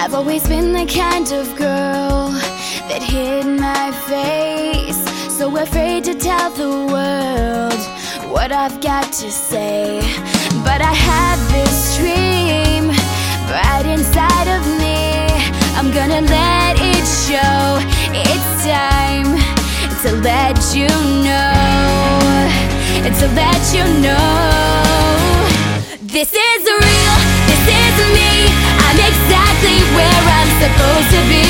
I've always been the kind of girl that hid my face, so afraid to tell the world what I've got to say. But I have this dream right inside of me. I'm gonna let it show. It's time to let you know, to let you know. This is real, this is me. I'm exactly where I'm supposed to be.